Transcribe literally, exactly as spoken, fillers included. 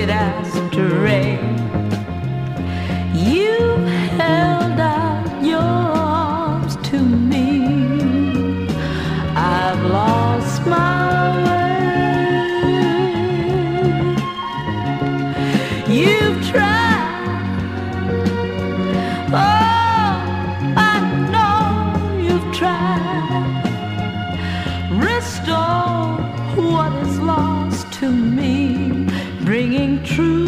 it astray. You held out your arms to me. I've lost my way. You've tried, oh, I know you've tried. Restore what is lost to me, bringing truth